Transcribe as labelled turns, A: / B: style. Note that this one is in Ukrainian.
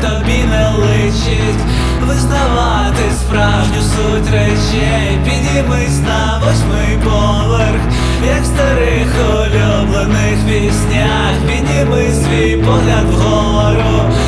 A: тобі не личить визнавати справжню суть речей. Підіймись на 8-й поверх, як в старих улюблених піснях. Підніми свій погляд вгору,